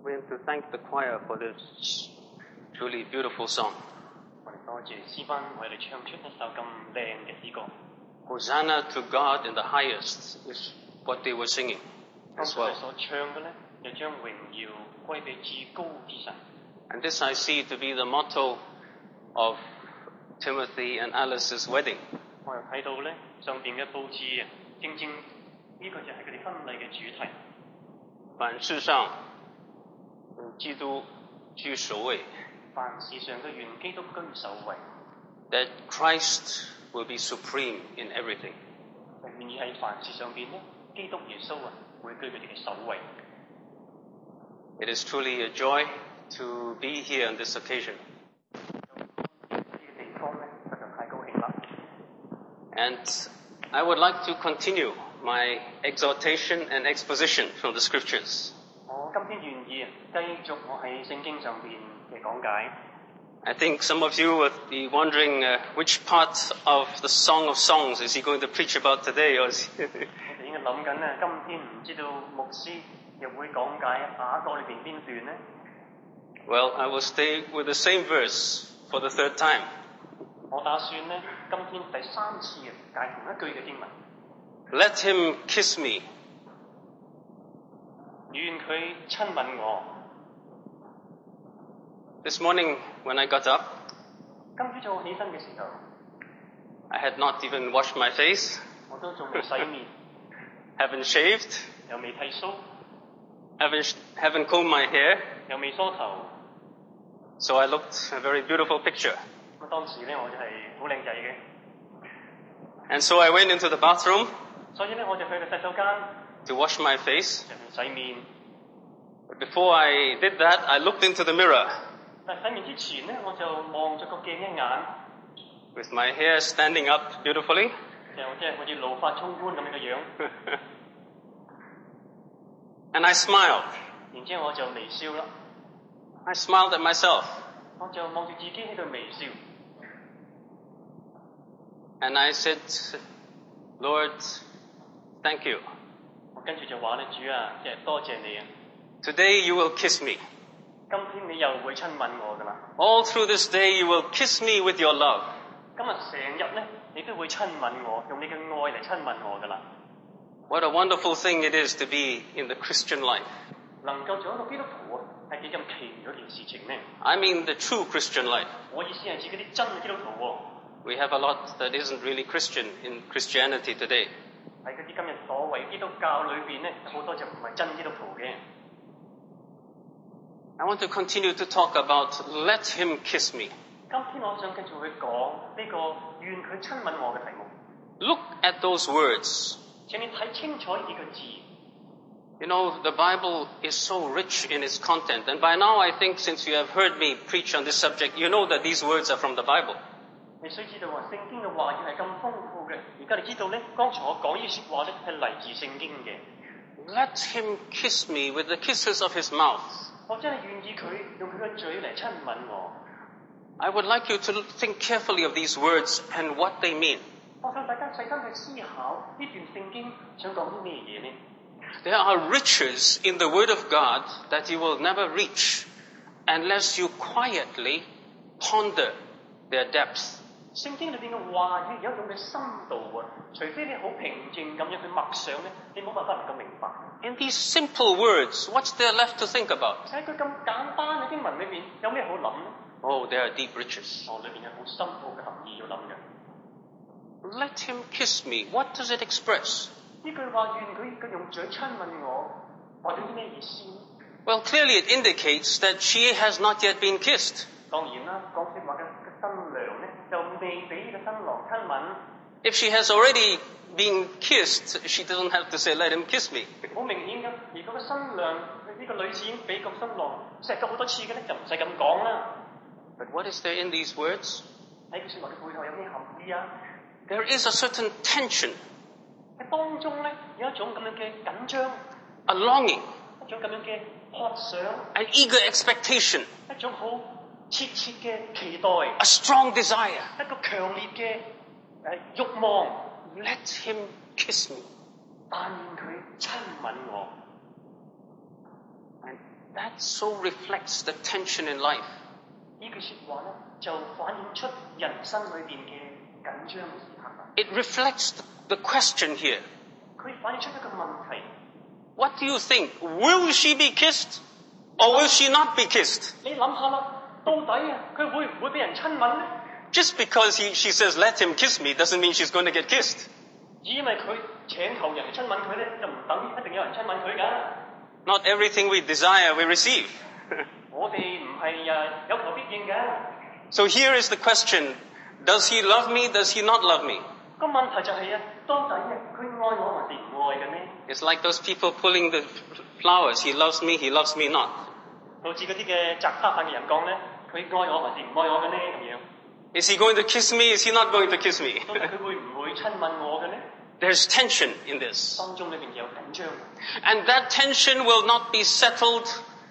We want to thank the choir for this truly beautiful song. 我哋多謝詩班為我哋唱出一首咁靚嘅詩歌。 Hosanna to God in the highest is what they were singing 當 as 我哋 well. 所唱嘅咧，就將榮耀歸俾至高之神。 And this I see to be the motto of Timothy and Alice's wedding. 我又睇到咧上邊嘅佈置啊，正正呢個就係佢哋婚禮嘅主題。 凡事上，基督居首位。 凡事上嘅原基督居首位， That Christ will be supreme in everything. 就願意喺凡事上邊咧，基督耶穌啊會居佢哋嘅首位。 It is truly a joy to be here on this occasion. 呢個地方咧實在太高興啦。 And I would like to continue my exhortation and exposition from the scriptures. 我今天願意繼續我喺聖經上邊嘅講解。 I think some of you would be wondering which part of the Song of Songs is he going to preach about today? Or is 我哋應該諗緊咧，今天唔知道牧師又會講解雅歌裏邊邊段咧？ Well, I will stay with the same verse for the third time. 我打算咧，今天第三次解同一句嘅經文。 Let him kiss me. 願佢親吻我。 This morning when I got up, 今朝早起身嘅時候， I had not even washed my face, 我都仲未洗面， haven't shaved, 又未剃鬚， haven't combed my hair, 又未梳頭。 so I looked a very beautiful picture. 咁當時咧，我就係好靚仔嘅， And so I went into the bathroom 所以咧我就去到洗手間， to wash my face. 就去洗面。 But before I did that, I looked into the mirror 但係洗面之前咧，我就望咗個鏡一眼， with my hair standing up beautifufully. 就即係好似怒髮衝冠咁樣嘅樣。 And I smiled. 然之後我就微笑啦， I smiled at myself. 我就望住自己喺度微笑。 And I said, Lord, thank you. 我跟住就話咧，主啊，即係多謝你啊！ Today you will kiss me. 今天你又會親吻我㗎啦。 All through this day you will kiss me with your love. 今日成日咧，你都會親吻我，用你嘅愛嚟親吻我㗎啦。 What a wonderful thing it is to be in the Christian life. 能夠做一個基督徒啊，係幾咁奇妙一件事情呢？ I mean the true Christian life. 我意思係指嗰啲真嘅基督徒喎， We have a lot that isn't really Christian in Christianity today. 喺嗰啲今日所謂基督教裏邊咧，好多就唔係真基督徒嘅。 I want to continue to talk about let him kiss me. 今天我想繼續去講呢個願佢親吻我嘅題目。 Look at those words. 請你睇清楚呢幾個字。 You know, the Bible is so rich in its content. And by now, I think, since you have heard me preach on this subject, you know that these words are from the Bible. 你需知道話聖經嘅話語係咁豐富嘅。而家你知道咧，剛才我講呢啲説話咧係嚟自聖經嘅。 Let him kiss me with the kisses of his mouth. 我真係願意佢用佢嘅嘴嚟親吻我。 I would like you to think carefully of these words and what they mean. 我想大家細心去思考呢段聖經想講啲咩嘢呢？ There are riches in the Word of God that you will never reach unless you quietly ponder their depth. 聖經裏邊嘅話語有一種嘅深度啊，除非你好平靜咁樣去默想咧，你冇辦法能夠明白。 In these simple words, what's there left to think about? 喺佢咁簡單嘅經文裏邊，有咩好諗呢？ Oh, there are deep riches. 裏邊有好深奧嘅含義要諗嘅。 Let him kiss me. What does it express? 呢句話願佢用嘴親吻我，代表啲咩意思呢？ Well, clearly it indicates that she has not yet been kissed. 當然啦，講説話嘅新娘咧，就未俾呢個新郎親吻。 If she has already been kissed, she doesn't have to say, let him kiss me. 好明顯㗎，如果個新娘呢個女子已經俾個新郎錫咗好多次嘅咧，就唔使咁講啦。 But what is there in these words? 喺句説話嘅背後有咩含義啊？ There is a certain tension, 喺當中咧有一種咁樣嘅緊張， a longing, 一種咁樣嘅渴想， an eager expectation, 一種好切切嘅期待， a strong desire. 一個強烈嘅慾望。 Let him kiss me. 但願佢親吻我。 That so reflects the tension in life. 呢句説話咧，就反映出人生裏邊嘅緊張嘅時刻啦。 It reflects the question here. 佢反映出一個問題。 What do you think? Will she be kissed or will she not be kissed? 你諗下啦，到底啊，佢會唔會俾人親吻咧？ Just because she says, let him kiss me, doesn't mean she's going to get kissed. 因為佢請求人嚟親吻佢咧，就唔等於一定有人親吻佢㗎。 Not everything we desire we receive. 我哋唔係有求必應嘅。 So here is the question. Does he love me? Does he not love me? 個問題就係啊，到底啊，佢愛我還是唔愛嘅呢？ It's like those people pulling the flowers. He loves me not. 好似嗰啲嘅摘花瓣嘅人講咧，佢愛我還是唔愛我嘅呢？咁樣。 Is he going to kiss me? Is he not going to kiss me? 到底佢會唔會親吻我嘅呢？ There's tension in this. 當中裏邊有緊張。 And that tension will not be settled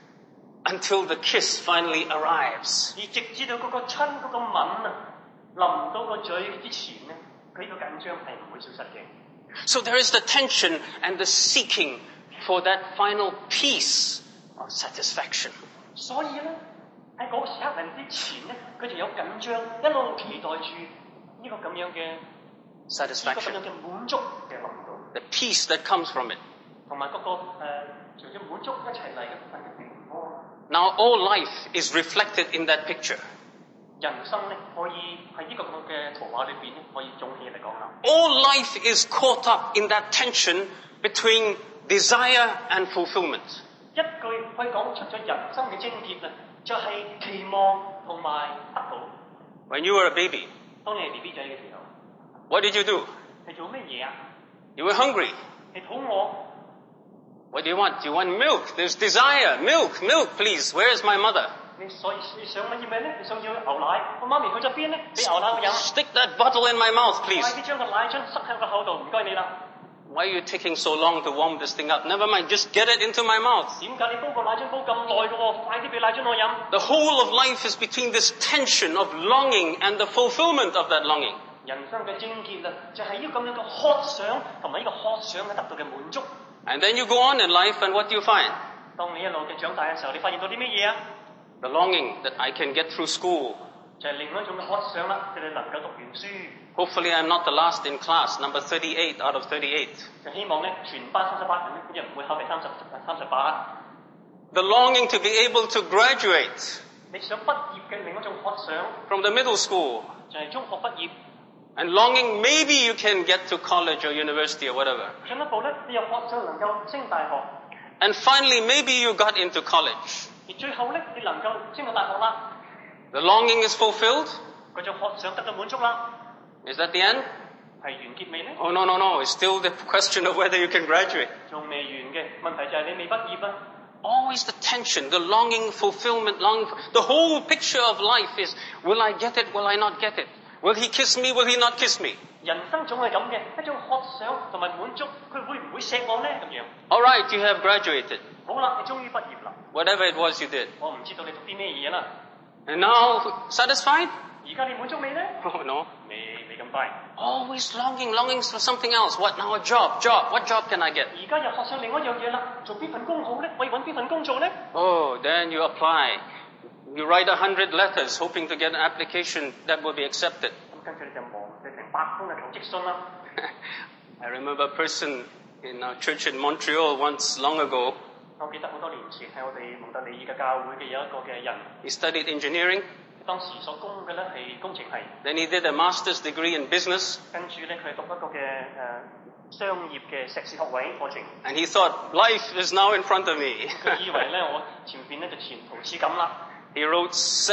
until the kiss finally arrives. 而直至到嗰個親嗰個吻啊，臨到個嘴之前咧，佢呢個緊張係唔會消失嘅。 So there is the tension and the seeking for that final peace of satisfaction. 所以咧，喺嗰個時刻臨之前咧，佢就有緊張，一路期待住呢個咁樣嘅呢個咁 Satisfaction. 樣嘅滿足嘅臨到， The peace that comes from it. 同埋嗰個隨住滿足一齊嚟嘅份嘅平安。 Now all life is reflected in that picture. 人生咧可以喺呢個咁嘅圖畫裏邊咧，可以總起嚟講啦。 All life is caught up in that tension between desire and fulfillment. 一句可以講出咗人生嘅症結啊，就係期望同埋得到。 When you were a baby, 當你係 BB 仔嘅時候， what did you do? 你做咩嘢啊？ You were hungry. 你肚餓， What do you want? You want milk. There's desire. Milk, please. Where is my mother? 你想乜嘢咩咧？你想要牛奶，我媽咪去咗邊咧？俾牛奶我飲。 Stick that bottle in my mouth, 快 please. 啲將個奶樽塞喺個口度，唔該你啦。 Why are you taking so long to warm this thing up? Never mind, just get it into my mouth. 點解你煲個奶樽煲咁耐嘅喎？快啲俾奶樽我飲。 The whole of life is between this tension of longing and the fulfillment of that longing. 人生嘅症結啊，就係呢個咁樣嘅渴想同埋呢個渴想嘅得到嘅滿足。 And then you go on in life and what do you find? 當你一路嘅長大嘅時候，你發現到啲咩嘢啊？ The longing that I can get through school. 就係另外一種嘅渴想啦，就係你能夠讀完書。 Hopefully I'm not the last in class, number 38 out of 38. 就希望咧，全班38人咧，啲人唔會考第38。 The longing to be able to graduate 你想畢業嘅另一種渴想， from the middle school. 就係中學畢業。 And longing maybe you can get to college or university or whatever. 進一步咧，你又渴想能夠升大學。 And finally maybe you got into college. 而最後咧，你能夠升到大學啦， The longing is fulfilled. 嗰種渴想得到滿足啦， Is that the end? 係完結未咧？ Oh, no. It's still the question of whether you can graduate. 仲未完嘅問題就係你未畢業啊！ Always the tension, the longing, fulfillment, the whole picture of life is, will I get it, will I not get it? Will he kiss me, will he not kiss me? 人生總係咁嘅，一種渴想同埋滿足，佢會唔會錫我咧？咁樣。 All right, you have graduated. 好啦，你終於畢業啦， Whatever it was you did. 我唔知道你讀啲咩嘢啦。 And now, satisfied? 而家你滿足未咧？ Oh, no. 未咁快。 Always longing for something else. What now? A job. What job can I get? 而家又學上另外一樣嘢啦，做邊份工好咧？我要揾邊份工做咧？ Oh, then you apply. You write 100 letters hoping to get an application that will be accepted. 咁跟住你就忙寫成100封嘅求職信啦。 I remember a person in our church in Montreal once long ago. 我記得好多年前喺我哋蒙特利爾嘅教會嘅有一個嘅人， He studied engineering. 當時所攻嘅咧係工程系， Then he did a master's degree in business. 跟住咧佢係讀一個嘅商業嘅碩士學位課程。 And he thought, life is now in front of me. 佢以為咧我前邊咧就前途似錦啦。 He wrote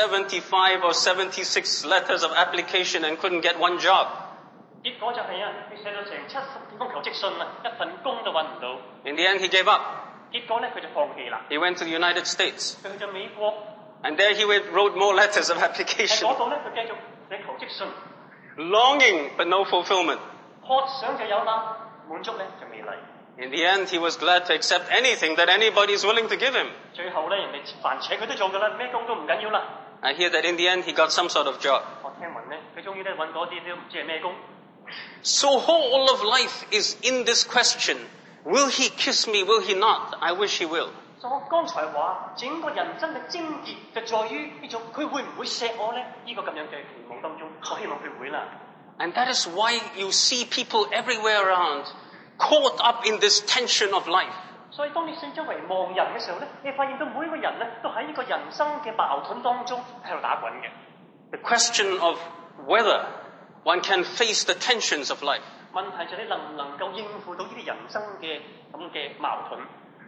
75 or 76 letters of application and couldn't get one job. 結果就係啊，佢寫咗成70幾封求職信啊，一份工都揾唔到。 In the end, he gave up. 結果咧佢就放棄啦。 He went to the United States. 佢去咗美國， And there he wrote more letters of 喺 application. 嗰度咧佢繼續寫求職信， Longing, but no fulfillment. 渴想就有啦，滿足咧就未嚟。 In the end, he was glad to accept anything that anybody is willing to give him. 最後咧人哋凡請佢都做㗎啦，咩工都唔緊要啦。 I hear that in the end, he got some sort of job. 我聽聞咧，佢終於咧揾到啲都唔知係咩工。 So all of life is in this question. Will he kiss me? Will he not? I wish he will. 所以我剛才話，整個人生嘅症結就在於呢種佢會唔會錫我咧？呢、個咁樣嘅期望當中，我希望佢會啦。 And that is why you see people everywhere around caught up in this tension of life. 所以當你四周圍望人嘅時候咧，你發現到每一個人咧都喺呢個人生嘅矛盾當中喺度打滾嘅。 The question of whether one can face the tensions of life. 問題就係你能唔能夠應付到呢啲人生嘅咁嘅矛盾？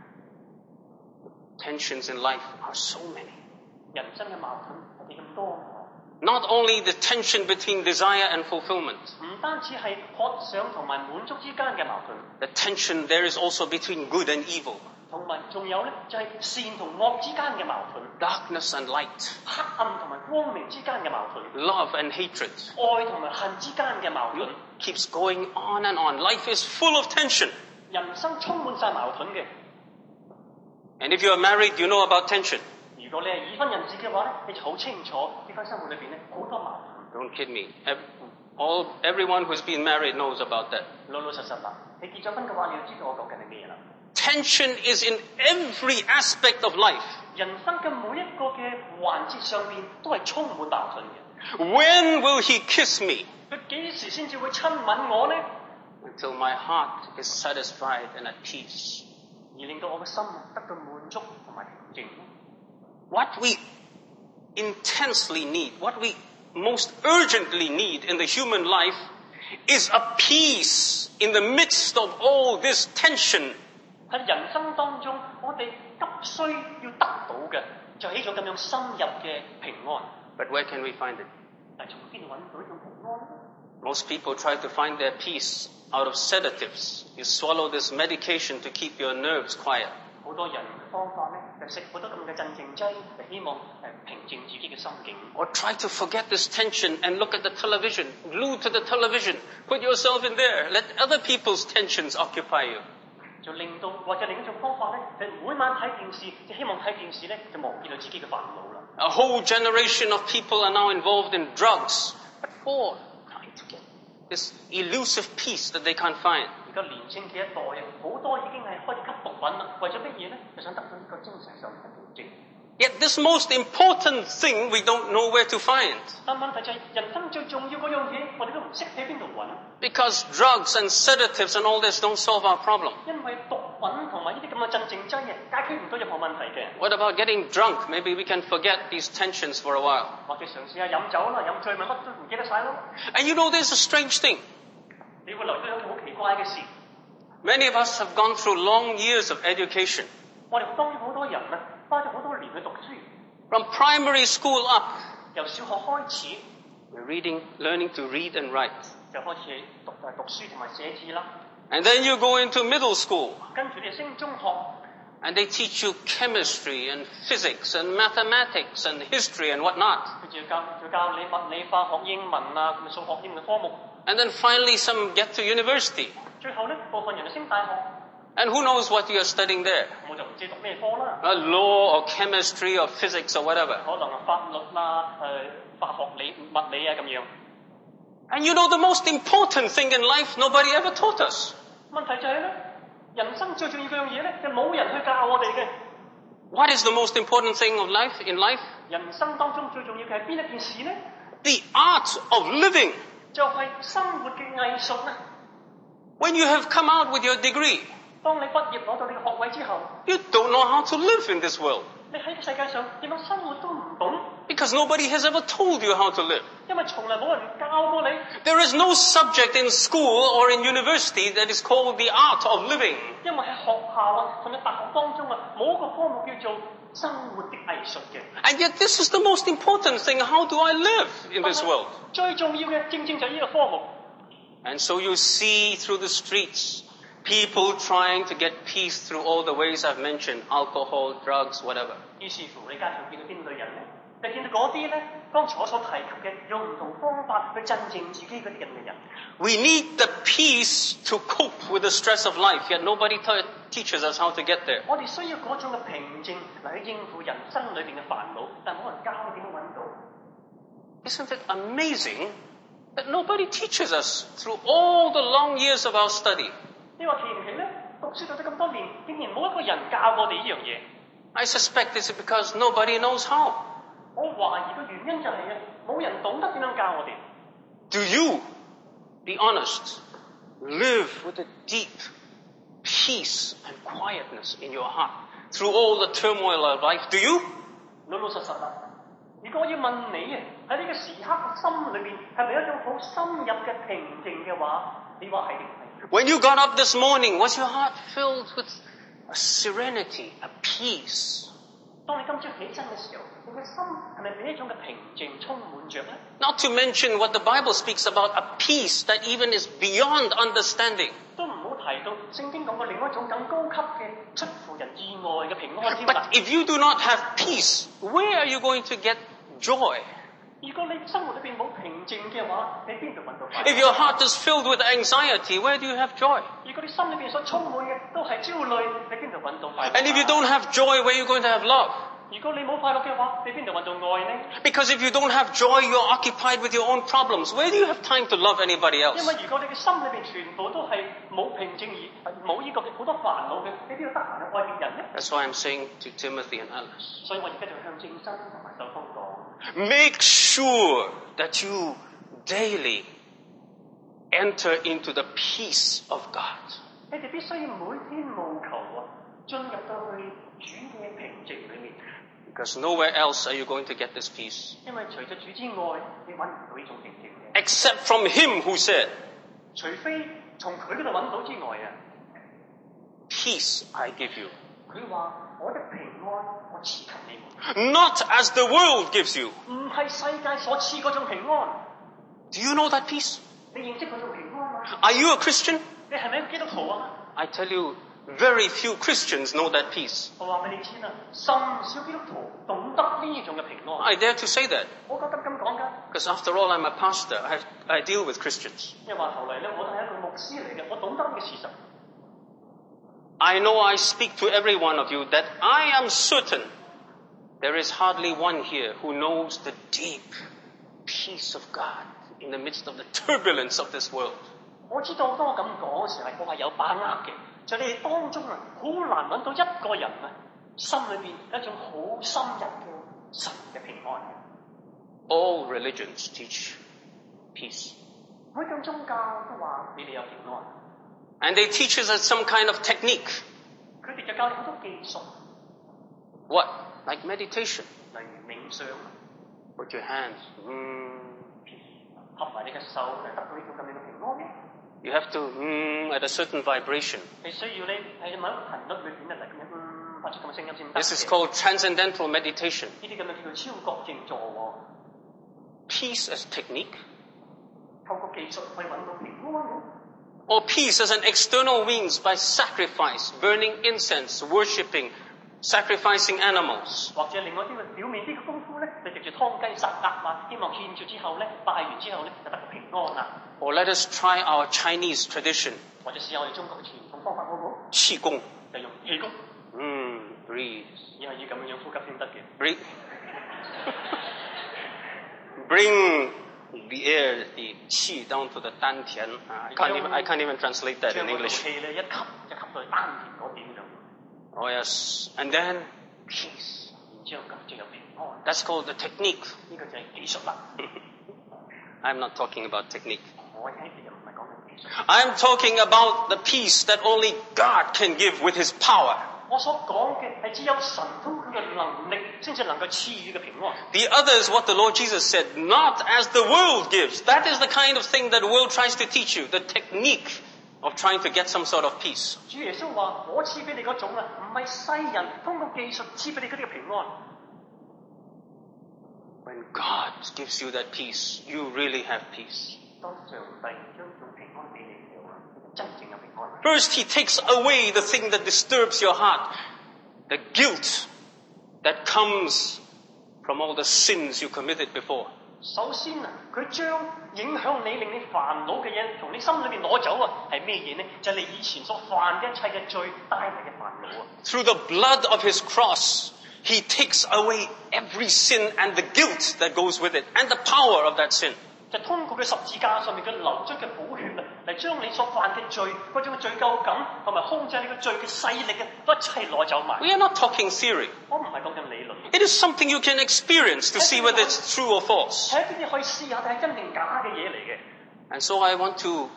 Tensions in life are so many. 人生嘅矛盾係幾咁多。 Not only the tension between desire and fulfillment. 唔單止係渴想同埋滿足之間嘅矛盾。 The tension there is also between good and evil. 同埋仲有咧，就係善同惡之間嘅矛盾。 Darkness and light. 黑暗同埋光明之間嘅矛盾。 Love and hatred. 愛同埋恨之間嘅矛盾。 Keeps going on and on. Life is full of tension. 人生充滿晒矛盾嘅。 And if you are married, you know about tension. 如果你係已婚人士嘅話咧，你就好清楚結婚生活裏邊咧好多矛盾。 Don't kid me. Everyone who's been married knows about that. 老老實實啦，你結咗婚嘅話，你要知道我講緊係咩啦。 Tension is in every aspect of life. 人生嘅每一個嘅環節上邊都係充滿矛盾嘅。 When will he kiss me? 佢幾時先至會親吻我咧 Until my heart is satisfied and at peace. 而令到我嘅心得到滿足同埋平靜。 What we intensely need, what we most urgently need in the human life is a peace in the midst of all this tension. 喺人生當中，我哋急需要得到嘅就係呢種咁樣深入嘅平安。 But where can we find it? 但係從邊度揾到呢種平安咧 Most people try to find their peace out of sedatives. You swallow this medication to keep your nerves quiet. 好多人嘅方法咧，就食好多咁嘅鎮靜劑，嚟希望平靜自己嘅心境。 Or try to forget this tension and look at the television. Glued to the television. Put yourself in there. Let other people's tensions occupy you. 就令到或者另一種方法咧，就每晚睇電視，就希望睇電視咧，就忘記咗自己嘅煩惱啦。 A whole generation of people are now involved in drugs. What for? Trying to get this elusive peace that they can't find. 而家年青嘅一代啊，好多已經係開始吸毒品啦，為咗乜嘢咧？就想得到呢個精神上嘅平靜。 Yet this most important thing we don't know where to find. 但問題就係人生最重要嗰樣嘢，我哋都唔識喺邊度揾。 Because drugs and sedatives and all this don't solve our problem. 因為毒品同埋呢啲咁嘅鎮靜劑啊，解決唔到任何問題嘅。 What about getting drunk? Maybe we can forget these tensions for a while. 或者嘗試下飲酒啦，飲醉咪乜都唔記得晒咯。 And you know there's a strange thing. 你會留意到有件好奇怪嘅事。 Many of us have gone through long years of education. 我哋當然好多人啊，花咗好多年去讀書。 From primary school up, 由小學開始， we're learning to read and write. 就開始讀書同埋寫字啦。 And then you go into middle school. 跟住你升中學， And they teach you chemistry and physics and mathematics and history and whatnot. 佢就教你物理、化學、英文啊，同埋數學英文科目。 And then finally some get to university. 最後咧，部分人就升大學。 And who knows what you are studying there? 我就唔知讀咩科啦。 Law or chemistry or physics or whatever. 可能係法律啦、化學理、物理啊咁樣。 And you know the most important thing in life nobody ever taught us. 問題就係咧，人生最重要嗰樣嘢咧，就冇人去教我哋嘅。 What is the most important thing of life in life? 人生當中最重要嘅係邊一件事咧？ The art of living. 就係生活嘅藝術啦。 When you have come out with your degree, 當你畢業攞到你嘅學位之後， you don't know how to live in this world. 你喺個世界上點樣生活都唔懂， Because nobody has ever told you how to live. 因為從來冇人教過你。 There is no subject in school or in university that is called the art of living. 因為喺學校啊，甚至大學當中啊，冇一個科目叫做生活的藝術嘅。 And yet this is the most important thing. How do I live in this world? 最重要嘅正正就係呢個科目。 And so you see through the streets people trying to get peace through all the ways I've mentioned, alcohol, drugs, whatever. 於是乎，你街上見到邊類人咧？就見到嗰啲咧，剛才我所提及嘅，用唔同方法去鎮靜自己嗰啲咁嘅人。 We need the peace to cope with the stress of life, yet nobody teaches us how to get there. 我哋需要嗰種嘅平靜嚟去應付人生裏邊嘅煩惱，但冇人教我點樣揾到。 Isn't it amazing that nobody teaches us through all the long years of our study? 你話奇唔奇咧？讀書讀咗咁多年，竟然冇一個人教我哋呢樣嘢。 I suspect it's because nobody knows how. 我懷疑嘅原因就係冇人懂得點樣教我哋。 Do you, be honest, live with a deep peace and quietness in your heart through all the turmoil of life? Do you? 老老實實啦。如果我要問你喺呢個時刻心裏邊係咪一種好深入嘅平靜嘅話，你話係定係？ When you got up this morning, was your heart filled with a serenity, a peace? 當你今朝起身嘅時候，你嘅心係咪俾一種嘅平靜充滿着咧？ Not to mention what the Bible speaks about, a peace that even is beyond understanding. 都唔好提到聖經講過另外一種更高級嘅出乎人意外嘅平安添啦。 But if you do not have peace, where are you going to get joy? 如果你生活裏邊冇平靜嘅話，你邊度揾到快樂？ If your heart is filled with anxiety, where do you have joy? 如果你心裏邊所充滿嘅都係焦慮，你邊度揾到快樂？ And if you don't have joy, where are you going to have love? 如果你冇快樂嘅話，你邊度揾到愛呢？ Because if you don't have joy, you're occupied with your own problems. Where do you have time to love anybody 因 else? 為如果你嘅心裏邊全部都係冇平靜而冇呢個好多煩惱嘅，你邊度得閒去愛別人呢？ That's why I'm saying to Timothy and others, 所以我而家就向正真同埋受風講。 make sure that you daily enter into the peace of God. 你哋必須要每天務求進入到去主嘅平靜裏面， Because nowhere else are you going to get this peace. 因為除咗主之外，你揾唔到呢種平靜嘅， Except from Him who said, 除非從佢嗰度揾到之外啊。 peace I give you. 佢話：我的平安我賜給你們， Not as the world gives you. 唔係世界所賜嗰種平安。 Do you know that peace? 你認識嗰種平安嗎？ Are you a Christian? 你係咪一個基督徒啊？ I tell you, very few Christians know that peace. 我話俾你知啦，甚少基督徒懂得呢種嘅平安。 I dare to say that. 我覺得咁講㗎， Because after all, I'm a pastor. I deal with Christians. 因為話頭嚟咧，我都係一個牧師嚟嘅，我懂得呢個事實。 I know I speak to every one of you that I am certain there is hardly one here who knows the deep peace of God in the midst of the turbulence of this world. 我知道當我咁講嘅時候，我係有把握嘅。就你哋當中啊，好難揾到一個人啊，心裏邊有一種好深入嘅神嘅平安嘅。 All religions teach peace. 每一種宗教都話你哋有平安， And they teach us as some kind of technique. 佢哋就教你好多技術， What? Like meditation. 例如冥想， Put your hands. 合埋你嘅手，嚟得到呢種咁樣嘅平安嘅。 You have to at a certain vibration. 你需要咧喺某一個頻率裏邊咧嚟咁樣發出咁嘅聲音先得嘅。 This is called transcendental meditation. 呢啲咁樣叫做超覺靜坐喎。 Peace as technique. 透過技術去揾到平安嘅。 Or peace as an external means by sacrifice, burning incense, worshipping, sacrificing animals. 或者另外啲嘅表面啲嘅功夫咧，你直接劏雞殺鴨啊，希望獻住之後咧，拜完之後咧就得個平安啦。 Or let us try our Chinese tradition. 或者試下我哋中國嘅傳統方法好唔好？ 氣功. 就用氣功， Breathe. 因為要咁樣呼吸先得嘅。 Breathe. Bring the air, the qi down to the 丹田. I can't even translate that in 將嗰 English. 氣咧一吸就吸到去丹田嗰邊度， Oh yes. And then peace. 然之後咁就有平安。 That's called the technique. 呢個就係技術啦。 I'm not talking about technique. 我喺呢度唔係講緊技術， I'm talking about the peace that only God can give with His power. 我所講嘅係只有神通佢嘅能力先至能夠賜予嘅平安。 The other is what the Lord Jesus said, not as the world gives. That is the kind of thing that the world tries to teach you, the technique of trying to get some sort of peace. 主耶穌話：我賜俾你嗰種啊，唔係世人通過技術賜俾你嗰啲嘅平安。 When God gives you that peace, you really have peace. 當上帝將種平安俾你嘅時候啊，真正嘅平安。 First, He takes away the thing that disturbs your heart, the guilt that comes from all the sins you committed before. 首先啊，佢將影響你、令你煩惱嘅嘢，從你心裏邊攞走啊，係咩嘢呢？就係你以前所犯嘅一切嘅罪帶嚟嘅煩惱啊！ Through the blood of His cross, He takes away every sin and the guilt that goes with it, and the power of that sin. 就通過佢十字架上面嘅流出嘅寶血啊， 嚟將你所犯嘅罪嗰種罪疚感同埋控制你嘅罪嘅勢力嘅，都一齊攞走埋。 We are not talking theory. 我唔係講緊理論， It is something you can experience to see whether it's true or false. 係一啲你可以試下睇係真定假嘅嘢嚟嘅。 And so I want to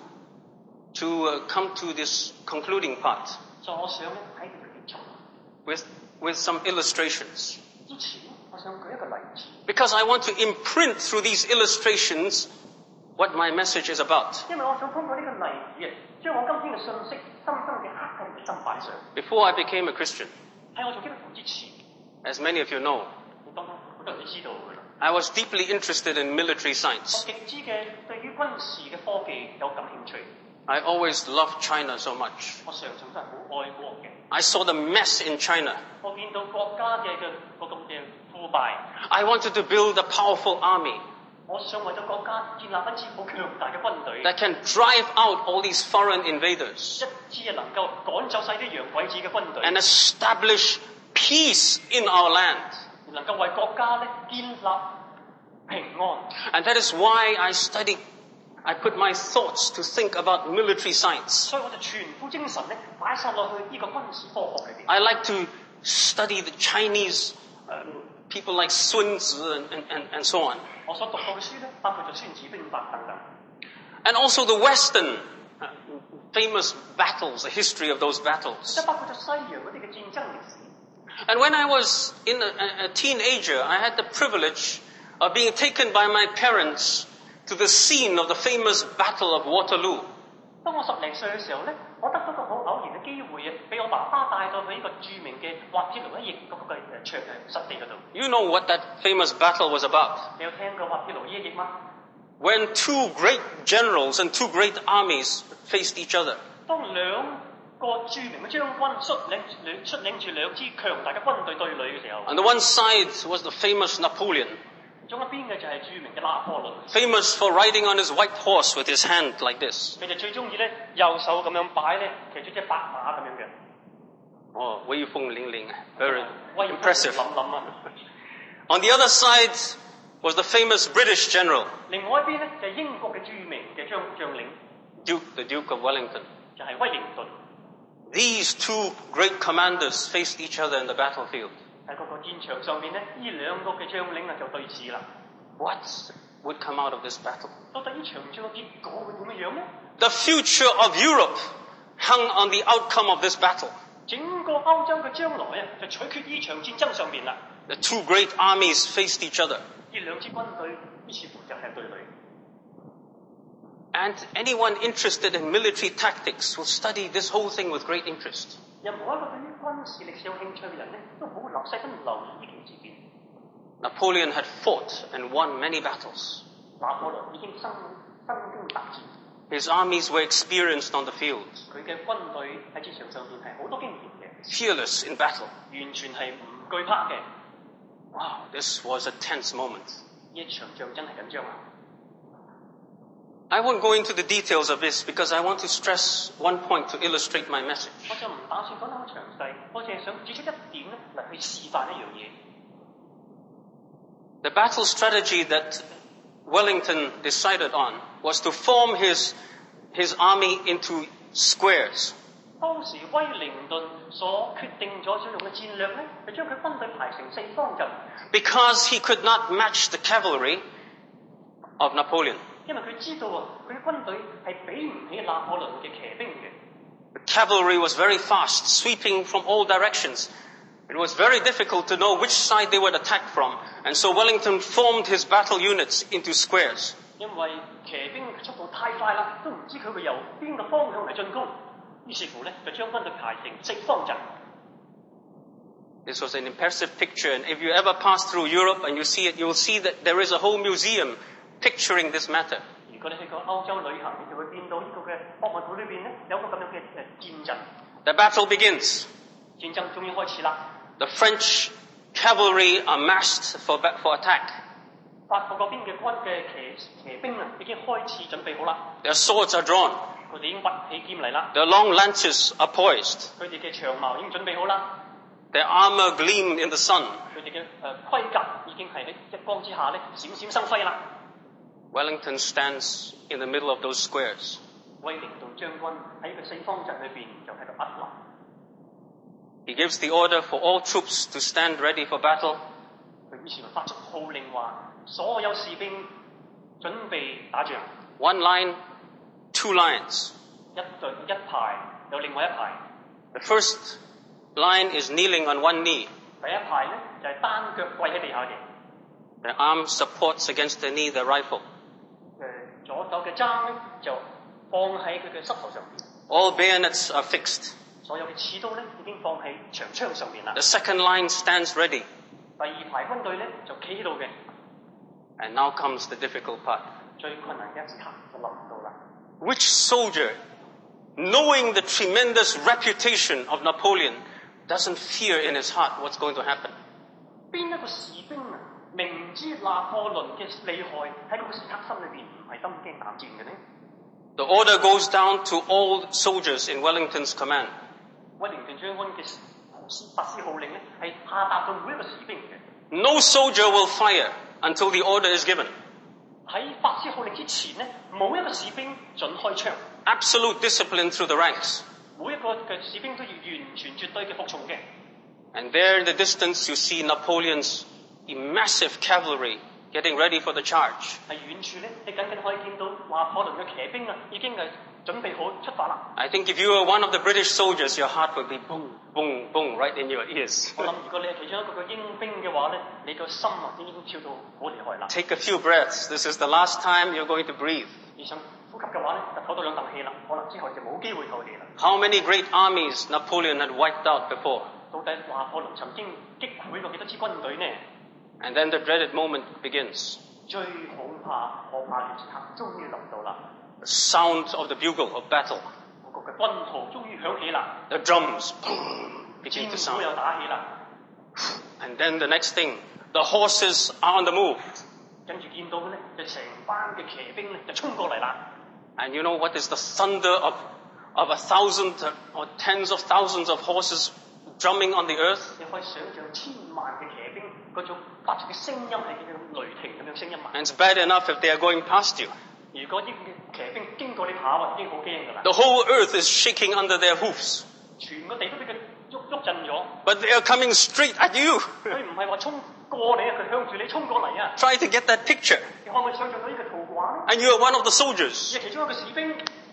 come to this concluding part 所以我想咧喺呢度結束。 with some illustrations. 之前我想舉一個例子， Because I want to imprint through these illustrations what my message is about. 因為我想通過呢個例子啊，將我今天嘅信息深深嘅刻喺你嘅心擺上。 Before I became a Christian, 喺我做基督徒之前， as many of you know, 你當好多人都知道㗎啦。 I was deeply interested in military 我 science. 極之嘅對於軍事嘅科技有感興趣， I always loved China so much. 我常常都係好愛國嘅。 I saw the mess in China. 我見到國家嘅嗰種嘅腐敗， I wanted to build a powerful army 我想為咗國家建立一支好強大嘅軍隊， that can drive out all these foreign invaders 一支能夠趕走晒啲洋鬼子嘅軍隊， and establish peace in our land. 能夠為國家咧建立平安。 And that is why I put my thoughts to think about military science. 所以我就全副精神咧擺晒落去呢個軍事科學裏邊。 I like to study the Chinese people like Sun Tzu and so on. 我所讀過嘅書咧，包括咗《孫子兵法》等等， And also the Western famous battles, the history of those battles. 即係包括咗西洋嗰啲嘅戰爭歷史。 And when I was a teenager, I had the privilege of being taken by my parents to the scene of the famous Battle of Waterloo. 當我10零歲嘅時候咧，我得到個好偶然嘅機會啊，俾我爸爸帶到去呢個著名嘅滑鐵盧一役嗰個實地嗰度。 You know what that famous battle was about. 你有聽過滑鐵盧呢一役嗎？ When two great generals and two great armies faced each other. 當兩個著名嘅將軍率領住兩支強大嘅軍隊對壘嘅時候， On the one side was the famous Napoleon, 仲一邊嘅就係著名嘅拿破崙。 famous for riding on his white horse with his hand like this. 佢就最中意咧右手咁樣擺咧，騎住隻白馬咁樣嘅。 Oh, 威風凛凛, very 威 impressive. 諗啊！ On the other side was the famous British general, 另外一邊咧就係英國嘅著名嘅將領， the Duke of Wellington. 就係威靈頓。 These two great commanders faced each other in the battlefield. 喺嗰個戰場上邊咧，呢兩個嘅將領啊就對峙啦。 What would come out of this battle? 到底呢場仗嘅結果會點樣樣咧？ The future of Europe hung on the outcome of this battle. 整個歐洲嘅將來啊，就取決呢場戰爭上邊啦。 The two great armies faced each other. 呢兩支軍隊於是乎就係對壘。 And anyone interested in military tactics will study this whole thing with great interest. 任何一個對於軍事歷史有興趣嘅人咧，都好細心留意呢件事件。 Napoleon had fought and won many battles. 拿破崙已經身經百戰， His armies were experienced on the field, 佢嘅軍隊喺戰場上邊係好多經驗嘅， fearless in battle. 完全係唔懼怕嘅。 Wow, this was a tense moment. 呢一場仗真係緊張啊！ I won't go into the details of this because I want to stress one point to illustrate my message. 我就唔打算講得好詳細，我淨係想指出一點咧嚟去示範一樣嘢。 The battle strategy that Wellington decided on was to form his army into squares. 當時威靈頓所決定咗所用嘅戰略咧，係將佢軍隊排成四方陣， Because he could not match the cavalry of Napoleon. 因為佢知道啊，佢嘅軍隊係比唔起拿破崙嘅騎兵嘅。 The cavalry was very fast, sweeping from all directions. It was very difficult to know which side they would attack from, and so Wellington formed his battle units into squares. 因為騎兵速度太快啦，都唔知佢會由邊個方向嚟進攻，於是乎咧就將軍隊排成四方陣。 This was an impressive picture, and if you ever pass through Europe and you see it, you'll see that there is a whole museum picturing this matter. 如果你去過歐洲旅行，你就會見到呢個嘅博物館裏邊咧有個咁樣嘅戰陣。 The battle begins. 戰爭終於開始啦！ The French cavalry are massed for attack. 法國嗰邊嘅騎兵啊，已經開始準備好啦。 Their swords are drawn. 佢哋已經拔起劍嚟啦。 Their long lances are poised. 佢哋嘅長矛已經準備好啦。 Their armor gleamed in the sun. 佢哋嘅盔甲已經係喺日光之下咧閃閃生輝啦。 Wellington stands in the middle of those squares. 威靈頓將軍喺個四方陣裏邊就喺度壓立。 He gives the order for all troops to stand ready for battle. 佢於是發出號令話：所有士兵準備打仗。 One line, two lines. 一隊一排有另外一排。 The first line is kneeling on one knee. 第一排咧就係單腳跪喺地下嘅。 The arm supports against the knee the rifle. 左手嘅踭咧就放喺佢嘅膝頭上邊。 All bayonets are fixed. 所有嘅刺刀咧已經放喺長槍上邊啦。 The second line stands ready. 第二排軍隊咧就企喺度嘅。 And now comes the difficult part. 最困難嘅一刻就臨到啦。 Which soldier, knowing the tremendous reputation of Napoleon, doesn't fear in his heart what's going to happen? 邊一個士兵啊，明知拿破崙嘅厲害喺嗰個時刻心裏邊唔係心驚膽戰嘅呢？ The order goes down to all soldiers in Wellington's command. 威靈頓將軍嘅發施號令咧，係下達到每一個士兵嘅。 No soldier will fire until the order is given. 喺發施號令之前咧，冇一個士兵準開槍。 Absolute discipline through the ranks. 每一個嘅士兵都要完全絕對嘅服從嘅。 And there in the distance you see Napoleon's massive cavalry getting ready for the charge. 喺遠處咧，你僅僅可以見到拿破崙嘅騎兵啊，已經係準備好出發啦。 I think if you were one of the British soldiers, your heart would be boom, boom, boom right in your ears. 我諗如果你係其中一個嘅英兵嘅話咧，你個心啊已經跳到好厲害啦。 Take a few breaths. This is the last time you're going to breathe. 你想呼吸嘅話咧，就唞到兩啖氣啦，可能之後就冇機會唞氣啦。 How many great armies Napoleon had wiped out before? 到底拿破崙曾經擊潰過幾多支軍隊呢？ And then the dreaded moment begins. 最可怕嘅時刻終於臨到啦。 The sound of the bugle of battle. 嗰個嘅軍號終於響起啦。 The drums boom, begin to 戰鼓又 sound. 打起啦。 And then the next thing, the horses are on the move. 跟住見到嘅咧，就成班嘅騎兵咧就衝過嚟啦。 And you know what is the thunder of 1,000 or tens of thousands of horses drumming on the earth? 你可以想象千萬嘅騎兵嗰種發出嘅聲音係幾咁雷霆咁樣聲音啊！ And it's bad enough if they are going past you. 如果啲騎兵經過你跑啊，已經好驚㗎啦。 The whole earth is shaking under their hoofs. 全個地都俾佢喐震咗。 But they are coming straight at you. 佢唔係話衝過你啊，佢向住你衝過嚟啊！ Try to get that picture. 你可唔可以想象到呢個圖畫咧？ And you are one of the soldiers. 你係其中一個士兵，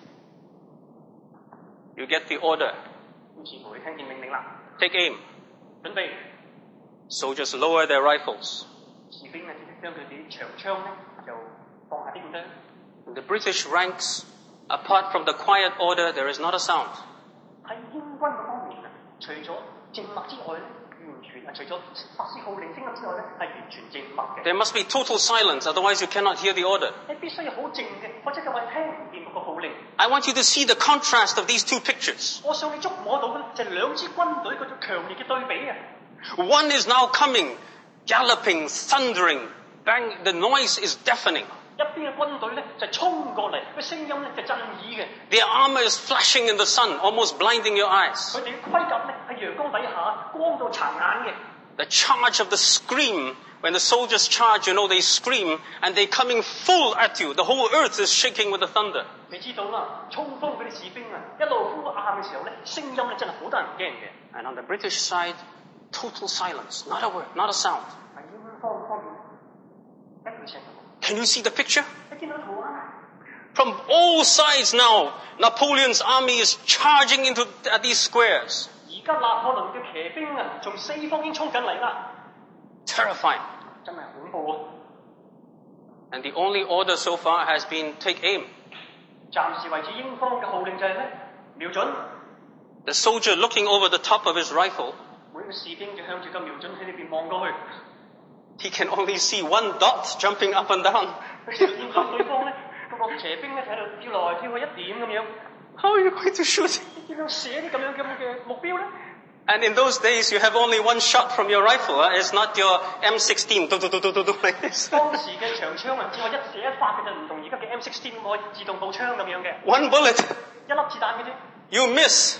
You get the order. 於是乎你聽見命令啦， Take aim. 準備。 Soldiers lower their rifles. 士兵咧將佢哋長槍咧就放下啲咁多。 In the British ranks, apart from the quiet order, there is not a sound. 喺英軍嗰方面啊，除咗靜默之外咧，完全除咗發施號令聲音之外咧，係完全靜默嘅。 There must be total silence, otherwise you cannot hear the order. 你必須要好靜嘅，否則嘅話聽唔見嗰個號令。 I want you to see the contrast of these two pictures. 我想你觸摸到嘅就係兩支軍隊嗰種強烈嘅對比啊！ One is now coming, galloping, thundering, bang. The noise is deafening. 一邊嘅軍隊咧就衝過嚟，個聲音咧就震耳嘅。 Their armor is flashing in the sun, almost blinding your eyes. 佢哋嘅盔甲咧喺陽光底下光到殘眼嘅。 The charge of the scream, when the soldiers charge, you know, they scream, and they're coming full at you. The whole earth is shaking with the thunder. 你知道啦，衝鋒嗰啲士兵啊，一路呼喊嘅時候咧，聲音咧真係好得人驚嘅。 And on the British side, total silence, not a word, not a sound. 喺英方面，一句聲都冇。 Can you see the picture? 你見到圖畫啊？ From all sides now, Napoleon's army is charging into these squares. 而家拿破崙嘅騎兵啊，從四方已經衝緊嚟啦， Terrifying. 真係恐怖啊！ And the only order so far has been take aim. 暫時為止，英方嘅號令就係咩？瞄準。 The soldier looking over the top of his rifle, 每個士兵就向住個瞄準器裏邊望過去， he can only see one dot jumping up and down. 佢就見到對方咧，個騎兵咧喺度跳來跳去一點咁樣。 How are you going to shoot? 點樣射啲咁樣嘅目標咧？ And in those days, you have only one shot from your rifle. It's not your M16 like this. 當時嘅長槍啊，只係一射一發嘅啫，唔同而家嘅 M16 可以自動步槍咁樣嘅， One bullet. 一粒子彈嘅啫。 You miss.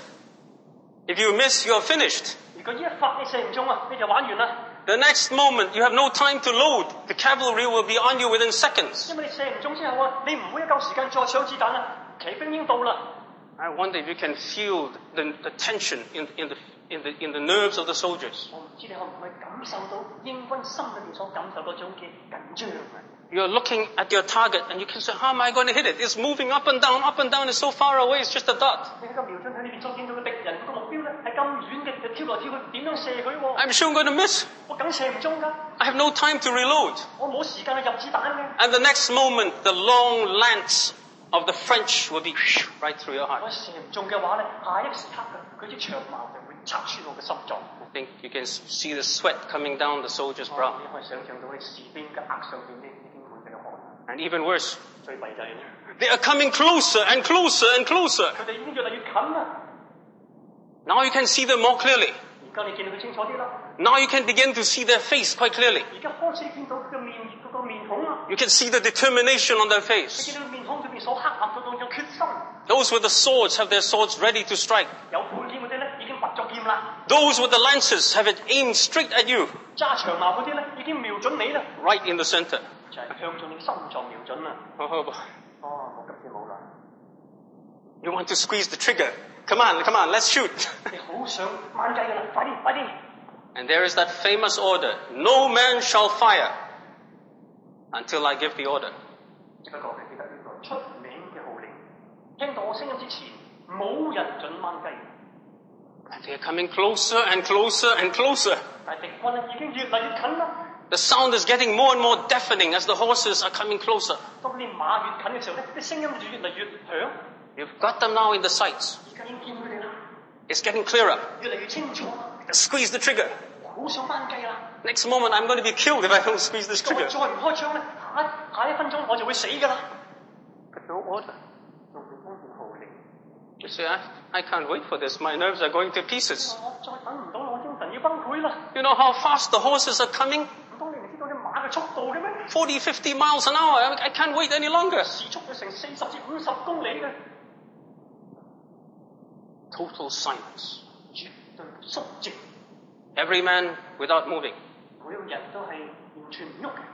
If you miss, you are finished. 如果呢一發你射唔中啊，你就玩完啦。 The next moment, you have no time to load. The cavalry will be on you within seconds. 因為你射唔中之後啊，你唔會一夠時間再搶子彈啦， 騎兵已經到啦。 I wonder if you can feel the tension in the nerves of the soldiers. 我唔知你可唔可以感受到英軍心裏面所感受嗰種嘅緊張啊！ You're looking at your target and you can say, how am I going to hit it? It's moving up and down, it's so far away, it's just a dot. 你喺個瞄準睇裏邊所見到嘅敵人個目標咧係咁遠嘅，就跳來跳去，點樣射佢喎？ I'm sure I'm going to miss. 我梗射唔中㗎， I have no time to reload. 我冇時間去入子彈嘅。 And the next moment, the long lance of the French will be right through your 我 heart. 射唔中嘅話咧，下一時刻佢啲長矛就會插穿我嘅心臟。 I think you can see the sweat coming down the soldier's brow. 你可以想象到啲士兵嘅額上邊咧已經滿咗汗。 And even worse, 最弊就係咧， they are coming closer and closer and closer. 佢哋已經越嚟越近啦。 Now you can see them more clearly. 而家你見到佢清楚啲啦， Now you can begin to see their face quite clearly. 而家開始見到佢嘅面孔啦。 You can see the determination on their 你 face. 見到佢面孔裏邊所刻畫咗嗰種決心。 Those with the swords have their swords ready to strike. 有佩劍嗰啲咧已經拔咗劍啦， Those with the lances have it aimed straight at you, 揸長矛嗰啲咧已經瞄準你啦， right in the center. 就係向住你心臟瞄準啦。 Oh, 哦，我今次冇啦。 you want to squeeze the trigger. Come on, let's shoot. 你好想掹計㗎啦，快啲，快啲！ And there is that famous order, no man shall fire until I give the order. 只不過記得呢個出名嘅號令，聽到我聲音之前，冇人準掹雞。 And they are coming closer and closer and closer. 但係敵軍咧已經越嚟越近啦。 The sound is getting more and more deafening as the horses are coming closer. 當啲馬越近嘅時候咧，啲聲音就越嚟越響。 You've got them now in the sights. 而家已經見佢哋啦， It's getting clearer. 越嚟越清楚。 Squeeze the trigger. 好想掹雞啦！ Next moment I'm going to be killed if I don't squeeze this 我 trigger. 再唔開槍咧，下一分鐘我就會死㗎啦。 But no order. 仲未聽見號令， You say, I can't wait for this. My nerves are going to pieces. 我再等唔到，我精神要崩潰啦。 You know how fast the horses are coming? 唔通你唔知道啲馬嘅速度嘅咩？ 40, 50 miles an hour. I can't wait any longer. 時速要成40至50公里嘅， Total silence. 絕對肅靜。 Every man without moving. 每個人都係完全唔喐嘅。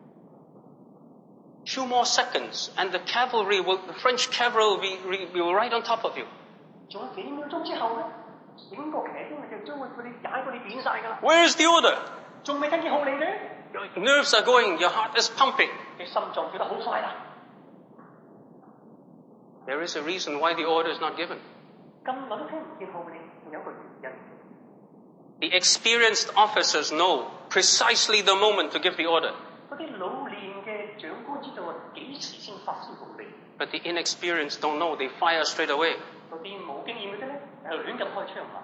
Few more seconds and the French cavalry will be right on top of you. 仲有幾秒鐘之後咧，整個騎兵就將佢哋踩到你扁晒㗎啦。 Where is the order? 仲未聽見號令嘅， Your nerves are going. Your heart is pumping. 你心臟跳得好快啦。 There is a reason why the order is not given. 咁耐都聽唔見號令，仲有一個原因。 The experienced officers know precisely the moment to give the order. 嗰啲老練嘅長官知道啊幾時先發施號令， But the inexperienced don't know. They fire straight away. 嗰啲冇經驗嘅啫咧，就亂咁開槍啦。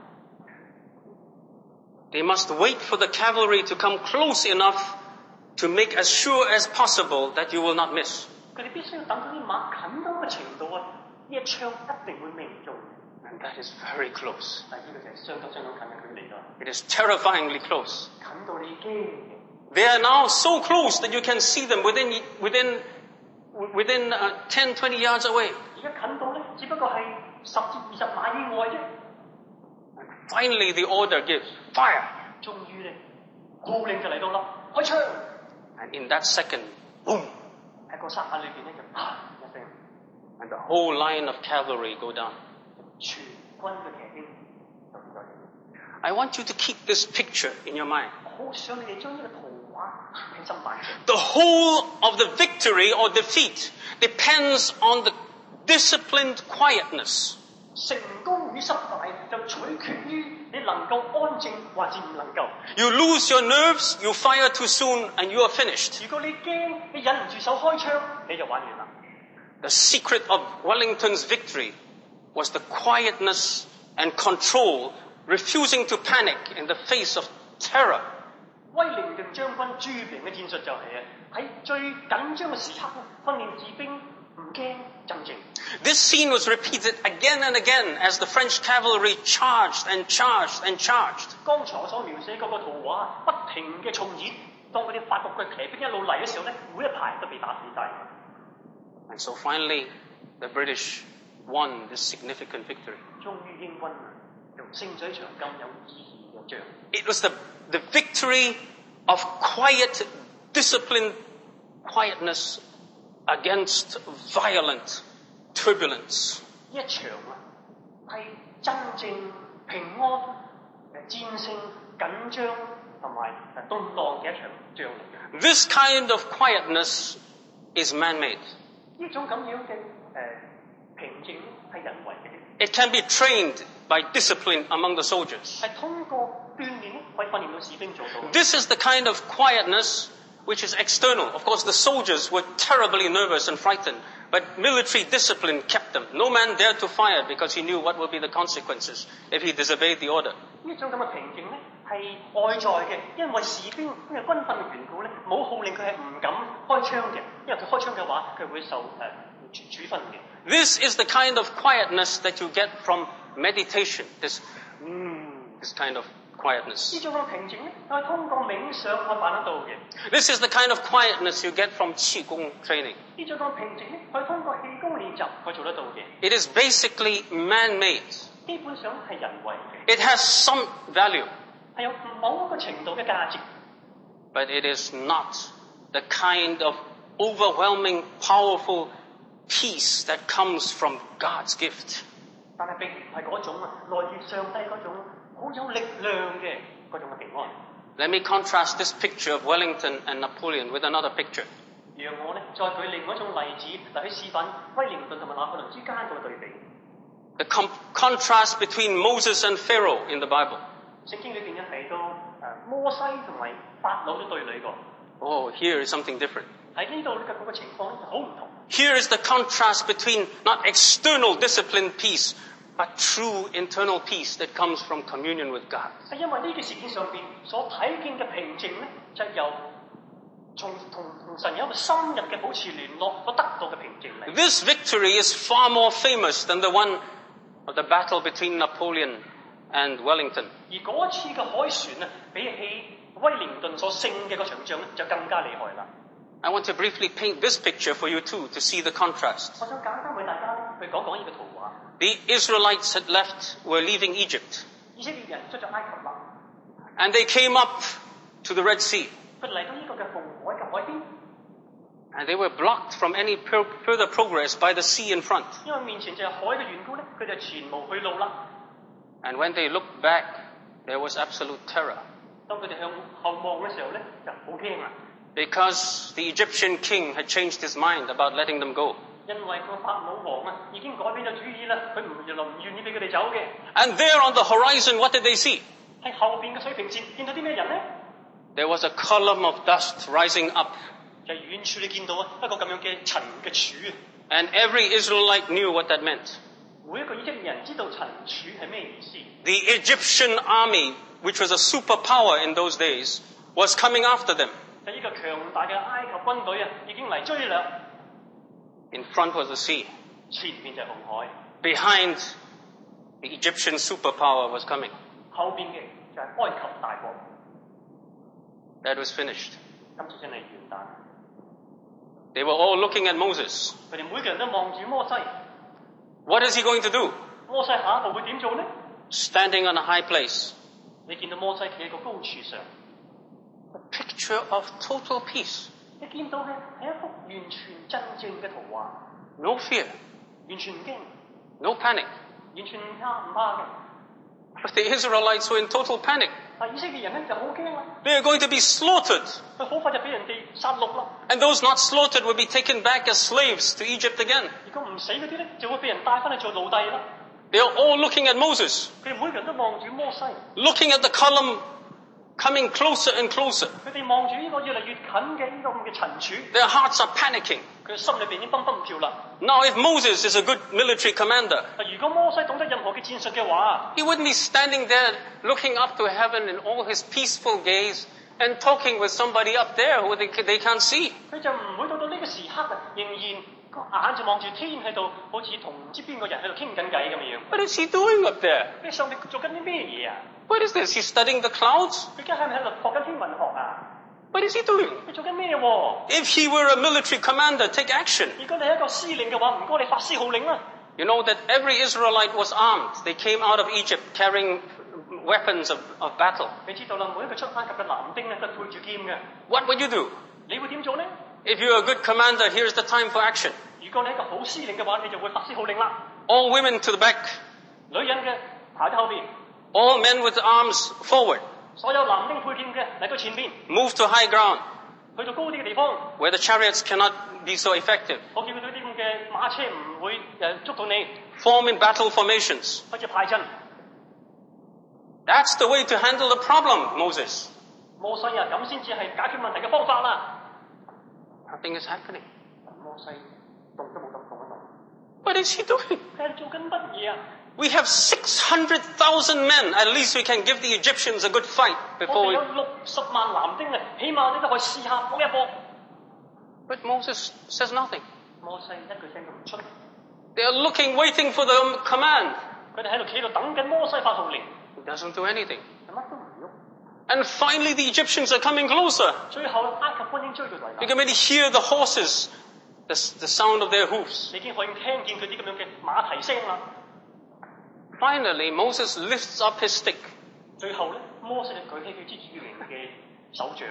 They must wait for the cavalry to come close enough to make as sure as possible that you will not miss. 佢哋必須要等到啲馬近到個程度啊，呢一槍一定會命中。 And that is very close. 但係呢個就係相當近嘅距離啦， It is terrifyingly close. 近到你驚。 They are now so close that you can see them within 10, 20 yards away. 而家近到咧，只不過係10至20碼以外啫。 And finally the order gives, fire. 終於咧，號令就嚟到啦，開槍！ And in that second, boom, 喺個剎那裏邊咧就啪一聲， and the whole line of cavalry go down. 全軍嘅騎兵就唔再。 I want you to keep this picture in your mind. 我好想你哋將呢個圖畫喺心版上。 The whole of the victory or defeat depends on the disciplined quietness. 成功與失敗就取決於你能夠安靜還是唔能夠。 You lose your nerves, you fire too soon, and you are finished. 如果你驚，你忍唔住手開槍，你就玩完啦。 The secret of Wellington's victory was the quietness and control, refusing to panic in the face of terror. 威靈頓將軍著名嘅戰術就係喺最緊張嘅時刻訓練士兵唔驚鎮靜。 This scene was repeated again and again as the French cavalry charged and charged and charged. 剛才我所描寫嗰個圖畫不停嘅重演，當嗰啲法國嘅騎兵一路嚟嘅時候咧，每一排都被打死晒。 And so finally, the British won this significant victory. 終於英軍用勝水長咁有意義嘅仗。 It was the victory of quiet, disciplined quietness against violent turbulence. 呢一場啊，係真正平安、戰勝緊張同埋動盪嘅一場仗嚟嘅。 This kind of quietness is man-made. 呢種咁樣嘅平靜係人為嘅。 It can be trained by discipline among the soldiers. 係通過鍛鍊可以訓練到士兵做到。 This is the kind of quietness which is external. Of course, the soldiers were terribly nervous and frightened, but military discipline kept them. No man dared to fire because he knew what would be the consequences if he disobeyed the order. 呢種咁嘅平靜咧係外在嘅，因為士兵因為軍訓嘅緣故咧，冇號令佢係唔敢開槍嘅，因為佢開槍嘅話佢會受處分嘅。 This is the kind of quietness that you get from meditation. This kind of quietness. 呢種咁嘅平靜咧係通過冥想可以辦得到嘅。 This is the kind of quietness you get from qigong training. 呢種咁嘅平靜咧係通過氣功練習可以做得到嘅。 It is basically man-made. 基本上係人為嘅。 It has some value, 係有某一個程度嘅價值。 but it is not the kind of overwhelming, powerful peace that comes from God's gift. 但係並唔係嗰種來自上帝嗰種好有力量嘅嗰種嘅平安。 Let me contrast this picture of Wellington and Napoleon with another picture. 讓我咧再舉另外一種例子嚟去示範威靈頓同埋拿破崙之間嘅對比。 The contrast between Moses and Pharaoh in the Bible. 聖經裏邊有提到摩西同埋法老嘅對壘個。 Oh, here is something different. 喺呢度嘅嗰個情況就好唔同。 Here is the contrast between not external discipline peace, but true internal peace that comes from communion with God. 係因為呢件事件上邊所睇見嘅平靜咧，就係由同神有一個深入嘅保持聯絡所得到嘅平靜嚟。 This victory is far more famous than the one of the battle between Napoleon and Wellington. 而嗰次嘅凱旋啊，比起威靈頓所勝嘅嗰場仗咧，就更加厲害啦。 I want to briefly paint this picture for you too, to see the contrast. 我想簡單為大家去講講呢個圖畫。 The Israelites were leaving Egypt. 以色列人出咗埃及啦。 And they came up to the Red Sea. 佢嚟到呢個嘅紅海嘅海邊。 And they were blocked from any further progress by the sea in front. 因為面前就係海嘅緣故咧，佢就前無去路啦。 And when they looked back, there was absolute terror. 當佢哋向後望嘅時候咧，就好驚啦。 Because the Egyptian king had changed his mind about letting them go. 因為個法老王啊，已經改變咗主意啦，佢唔願意俾佢哋走嘅。 And there on the horizon, what did they see? 喺後邊嘅水平線見到啲咩人咧？ There was a column of dust rising up. 就係遠處你見到一個咁樣嘅塵嘅柱啊。 And every Israelite knew what that meant. 每一個以色列人知道塵柱係咩意思。 The Egyptian army, which was a superpower in those days, was coming after them. 就呢個強大嘅埃及軍隊啊，已經嚟追啦。 In front was the sea. 前面就係紅海。 Behind, the Egyptian superpower was coming. 後邊嘅就係埃及大國。 That was finished. 今次真係完蛋。 They were all looking at Moses. 佢哋每個人都望住摩西。 What is he going to do? 摩西下一步會點做呢？ Standing on a high place. 你見到摩西企喺個高處上。 A picture of total peace. 你見到係一幅完全真正嘅圖畫。 No fear. 完全唔驚。 No panic. 完全唔怕嘅。 But the Israelites were in total panic. 以色列人咧就好驚啦。 They are going to be slaughtered. 佢好快就俾人哋殺戮啦。 And those not slaughtered will be taken back as slaves to Egypt again. 如果唔死嗰啲咧，就會俾人帶翻去做奴隸啦。 They are all looking at Moses. 佢哋每個人都望住摩西。 Looking at the column coming closer and closer. 佢哋望住呢個越嚟越近嘅呢個咁嘅塵柱。 Their hearts are panicking. 佢哋心裏邊已經蹦蹦跳啦。 Now, if Moses is a good military commander, 如果摩西懂得任何嘅戰術嘅話 he wouldn't be standing there looking up to heaven in all his peaceful gaze and talking with somebody up there who they can't see. 佢就唔會到呢個時刻啊，仍然個眼就望住天喺度，好似同唔知邊個人喺度傾緊偈咁樣。 What is he doing up there? 你上面做緊啲咩嘢啊？ What is this? He's studying the clouds? 佢而家係咪喺度學緊天文學啊？ What is he doing? 你做緊咩喎？ If he were a military commander, take action. 如果你係一個司令嘅話，唔該你發施號令啦。 You know that every Israelite was armed. They came out of Egypt carrying weapons of battle. 你知道啦，每一個出埃及嘅男丁咧都配住劍嘅。 What would you do? 你會點做呢？ If you're a good commander, here's the time for action. 如果你係一個好司令嘅話，你就會發施號令啦。 All women to the back. 女人嘅排喺後邊， All men with arms forward. 所有男丁佩劍嘅嚟到前邊， Move to high ground 去到高啲嘅地方， where the chariots cannot be so effective. 好叫佢哋啲咁嘅馬車唔會捉到你， Form in battle formations. 開始排陣。 That's the way to handle the problem, Moses. 摩西啊，咁先至係解決問題嘅方法啦。 Nothing is happening. 摩西動都冇咁動一動， What is he doing? 佢係做緊乜嘢啊？ We have 600,000 men. At least we can give the Egyptians a good fight 我 before 哋 we... 有60萬男丁啊，起碼我哋都可以試下搏一搏。 But Moses says nothing. 摩西一句聲都唔出， They are looking, waiting for the command. 佢哋喺度企度等緊摩西發號令， He doesn't do anything. 乜都唔喐。 And finally the Egyptians are coming closer. 最後埃及軍已經追到嚟 You 啦， can maybe hear the horses, the sound of their hoofs. 你已經可以聽見佢啲咁樣嘅馬蹄聲啦。 Finally, Moses lifts up his stick. 最後咧，摩西就舉起佢支著名嘅手掌。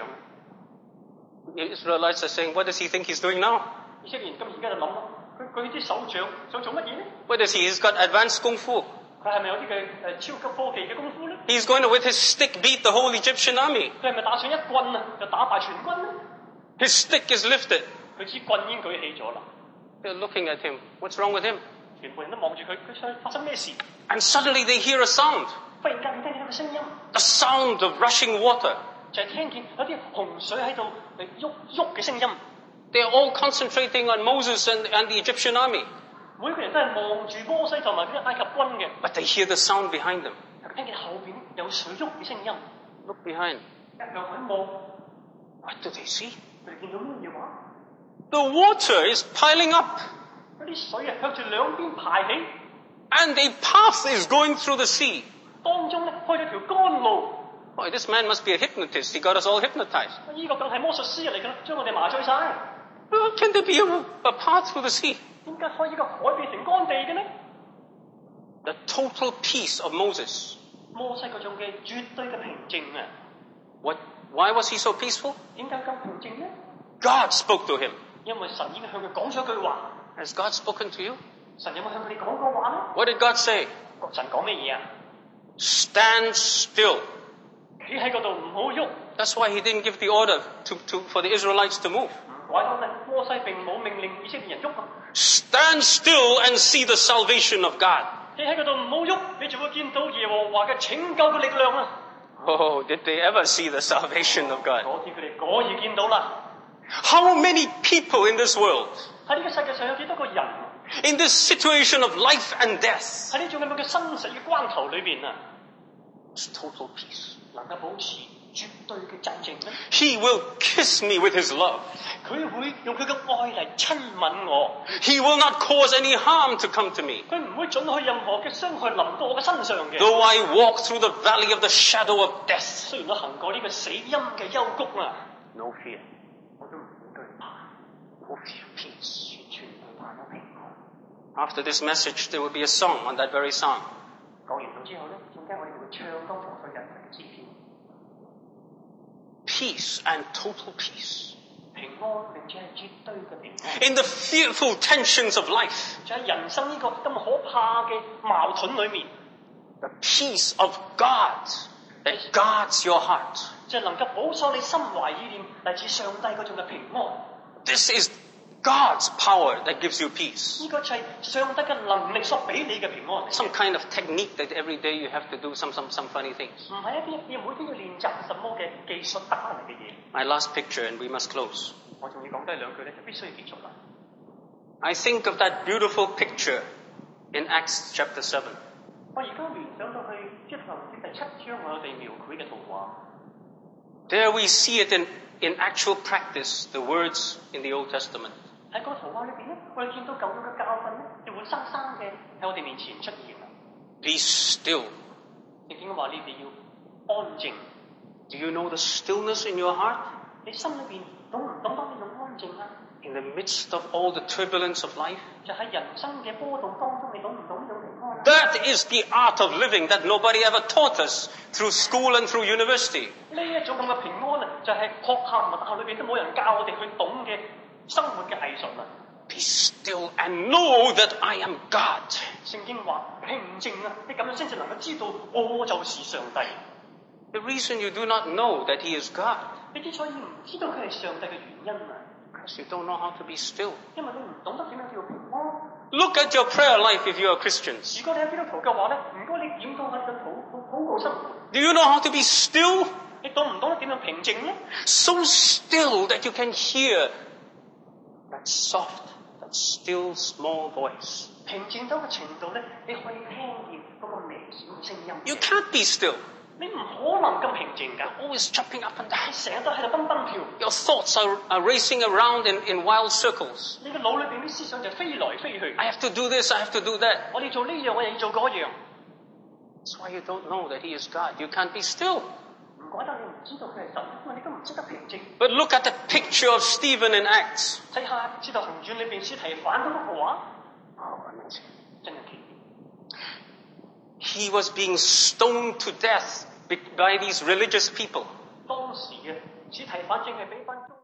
The Israelites are saying, what does he think he's doing now? 以色列人而家就諗啦，佢舉啲手掌想做乜嘢咧？ What does he? He's got advanced kung fu. 佢係咪有啲嘅超級科技嘅功夫咧？ He's going to, with his stick, beat the whole Egyptian army. 佢係咪打上一棍啊，就打敗全軍咧？ His stick is lifted. 佢支棍已經舉起咗啦， They're looking at him. What's wrong with him? 全部人都望住佢，佢想發生咩事？ And suddenly they hear a sound. 忽然間聽見一個聲音， A sound of rushing water. 就係聽見有啲洪水喺度喐喐嘅聲音。 They're all concentrating on Moses and the Egyptian army. 每個人都係望住摩西同埋嗰啲埃及軍嘅， But they hear the sound behind them. 聽見後邊有水喐嘅聲音， Look behind. 一路喺望， What do they see? 佢哋見到咩嘢話？ The water is piling up. 嗰啲水啊向住兩邊排起， And a path is going through the sea. 當中咧開咗條乾路。 Boy, this man must be a hypnotist. He got us all hypnotized. 呢個梗係魔術師嚟㗎啦，將我哋麻醉晒。 How can there be a path through the sea? 點解可以呢個海變成乾地嘅呢？ The total peace of Moses. 摩西嗰種嘅絕對嘅平靜啊！ Why was he so peaceful? 點解咁平靜呢？ God spoke to him. 因為神已經向佢講咗一句話。 Has God spoken to you? 神有冇向佢哋講過話呢？ What did God say? 神講咩嘢啊？ Stand still. 企喺嗰度唔好喐。 That's why he didn't give the order for the Israelites to move. 唔怪得咧，摩西並冇命令以色列人喐啊！ Stand still and see the salvation of God. 企喺嗰度唔好喐，你就會見到耶和華嘅拯救嘅力量啊！ Oh, did they ever see the salvation of God? 嗰次佢哋果然見到啦。 How many people in this world, 喺呢個世界上有幾多個人 in this situation of life and death, 喺呢種咁樣嘅生死嘅關頭裏邊啊， is total peace? 能夠保持絕對嘅鎮靜咧？ He will kiss me with his love. 佢會用佢嘅愛嚟親吻我， He will not cause any harm to come to me. 佢唔會准許任何嘅傷害臨到我嘅身上嘅。 Though I walk through the valley of the shadow of death, 雖然我行過呢個死陰嘅幽谷啊， no fear, 我都唔會懼怕， no fear, peace. 完全唔怕有平安。 After this message, there will be a song on that very psalm. 講完到之後咧，陣間我哋會唱剛才所引述嘅詩篇， Peace and total peace. 平安並且係絕對嘅平安。 In the fearful tensions of life, 就喺人生呢個咁可怕嘅矛盾裏面， the peace of God that guards your heart. 就能夠保守你心懷意念嚟自上帝嗰種嘅平安。 This is God's power that gives you peace. 呢個就係上帝嘅能力所俾你嘅平安。 Some kind of technique that every day you have to do some funny things. 唔係一啲你每天要練習什麼嘅技術得翻嚟嘅嘢。 My last picture, and we must close. 我仲要講低兩句咧，就必須要結束啦。 I think of that beautiful picture in Acts chapter 7. 我而家聯想到去《使徒行傳》第7章我哋描繪嘅圖畫。 There we see it in actual practice, the words in the Old Testament. 喺嗰個圖畫裏邊咧，我哋見到舊約嘅教訓咧，就活生生嘅喺我哋面前出現啦。 Be still. 聖經話你哋要安靜。 Do you know the stillness in your heart? 你心裏邊懂唔懂得呢種安靜啊？ In the midst of all the turbulence of life? 就喺人生嘅波動當中，你懂唔懂呢種平安啊？ That is the art of living that nobody ever taught us through school and through university. 呢一種咁嘅平安啊， 就係學校同埋大學裏邊都冇人教我哋去懂嘅生活嘅藝術啦。 Be still and know that I am God. 聖經話平靜啊，你咁樣先至能夠知道我就是上帝。 The reason you do not know that He is God, 你之所以唔知道佢係上帝嘅原因啊， because you don't know how to be still. 因為你唔懂得點樣叫平安。 Look at your prayer life if you are Christians. 如果你係基督徒嘅話咧，唔該你檢討下你嘅禱告生活。 Do you know how to be still? 你懂唔懂得點樣平靜咧？ So still that you can hear that soft, that still small voice. 平靜到嘅程度咧，你可以聽見嗰個微小嘅聲音。 You can't be still. 你唔可能咁平靜㗎， Always jumping up and down. 你成日都喺度蹦蹦跳。 Your thoughts are racing around in wild circles. 你嘅腦裏邊啲思想就飛來飛去。 I have to do this, I have to do that. 我哋做呢樣，我又要做嗰樣。 That's why you don't know that He is God. You can't be still. 唔怪得你唔知道佢係神，因為你都唔識得平靜。 But look at the picture of Stephen in Acts. 睇下《使徒行傳》裏邊司提反嗰幅畫， Oh, amazing. 真係奇妙。 He was being stoned to death by these religious people. 當時嘅司提反正係俾班